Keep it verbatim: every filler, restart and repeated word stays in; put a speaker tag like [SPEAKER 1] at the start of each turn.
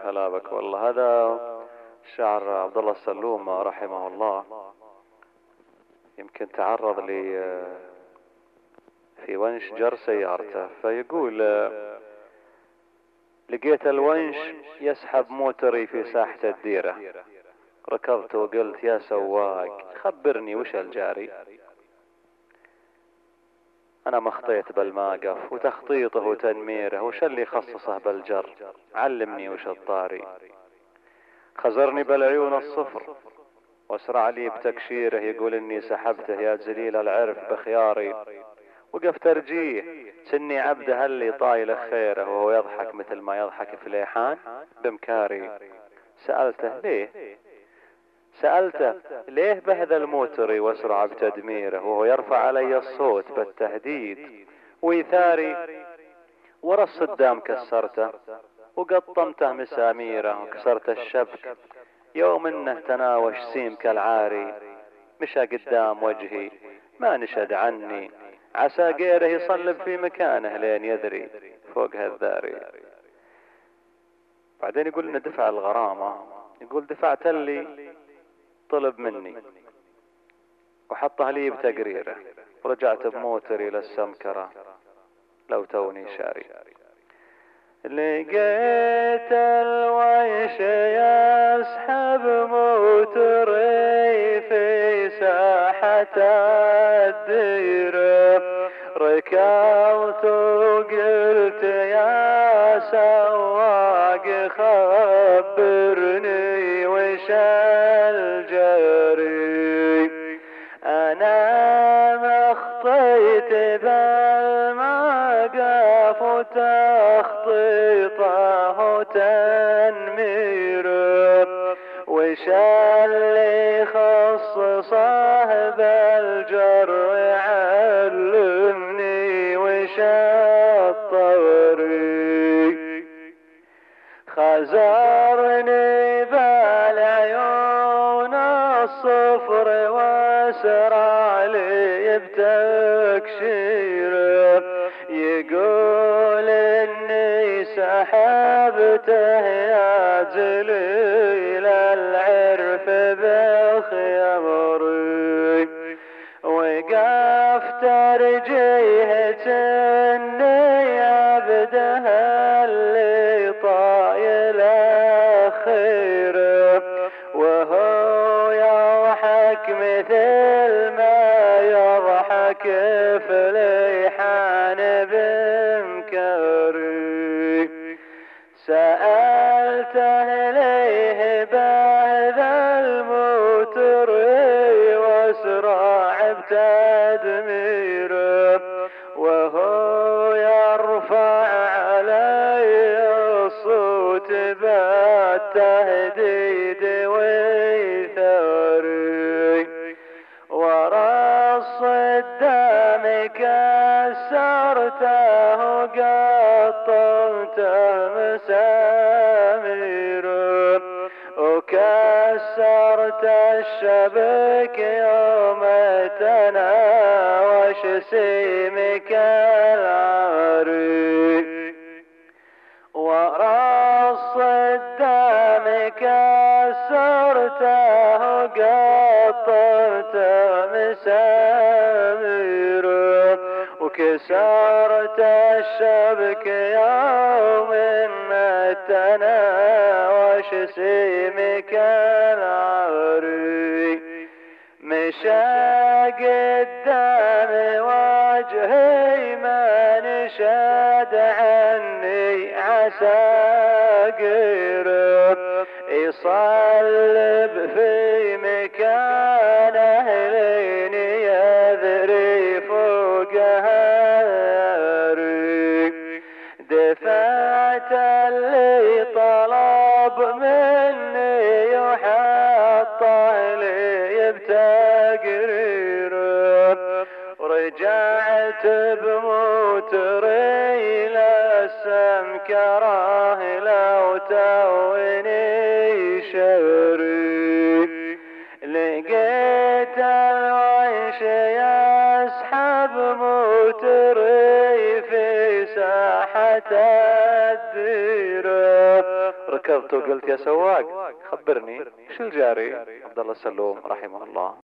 [SPEAKER 1] هلا بك والله. هذا شعر عبد الله السلوم رحمه الله، يمكن تعرض لي في ونش جر سيارته، فيقول: لقيت الونش يسحب موتري في ساحة الديرة، ركضت وقلت يا سواق خبرني وش الجاري. انا مخطيت بالماقف وتخطيطه وتنميره، وش اللي خصصه بالجر، علمني وش الطاري. خزرني بالعيون الصفر واسرع لي بتكشيره، يقول اني سحبته يا جليل العرف بخياري. وقفت ارجيه سني عبده اللي طايله خيره، وهو يضحك مثل ما يضحك فليحان بمكاري. سألته ليه سألته ليه بهذا الموتري واسرع بتدميره، وهو يرفع علي الصوت بالتهديد ويثاري. ورا الصدام كسرته وقطمته مساميره، وكسرت الشبك يوم انه تناوش سيم كالعاري. مشى قدام وجهي ما نشد عني، عسى غيره يصلب في مكانه لين يذري فوق هالذاري. بعدين يقول انه دفع الغرامة، يقول دفعت اللي طلب مني وحطها لي بتقريره، ورجعت بموتري للسمكرة لو توني شاري. لقيت الويش يسحب موتري في ساحة الديرة، ركضت وقلت يا سواق خبرني وش الجري. انا مخطيت بالماقف وتخطيطه وتنميره، وش اللي خصصه بالجر، علمني وش الطريق. خزرني بالعيون الصفر واسرع لي بتكشيره، يقول اني سحبته يا جليل العرف بخياري. وقفت ارجيه اني عبده اللي طايل خيره، وهو يضحك مثل ما يضحك فليحان بمكاري. سألته ليه بهذا الموتري واسرع بتدميره، وهو يرفع علي الصوت بالتهديد ويثاري. ورا الصدام كسرته وقطمته مساميره، وكسرت الشبك يوم تناوش سيمك العاري. ورا الصدام كسرته وقطمته مساميره، وكسرت الشبك يوم ما تناوش سيمك العاري. مشى قدام وجهي ما نشد عني، عسى غيره يصلب في مكانه لين يذري فوق هاري. دفعت اللي طلب مني وحطه لي بتقريره، ورجعت بموتري للسمكرة لو توني شاري. لقيت الويش يسحب موتري في ساحة الديرة، ركضت وقلت يا سواق خبرني ايش الجاري؟ عبد الله السلوم رحمه الله